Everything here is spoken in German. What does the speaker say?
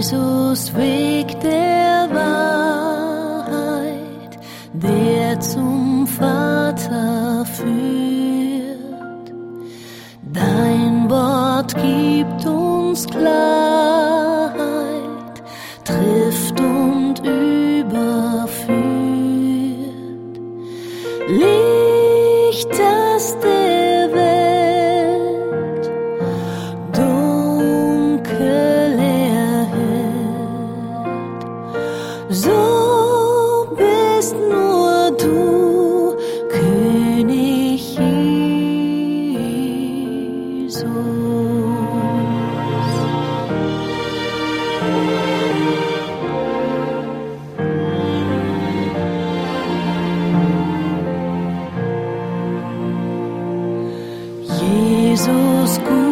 Jesus, Weg der Wahrheit, der zum Vater führt. Dein Wort gibt uns Klarheit, trifft und überführt. Licht, das der Welt Dunkel erhellt, so bist nur du König Jesus. Jesus, gut.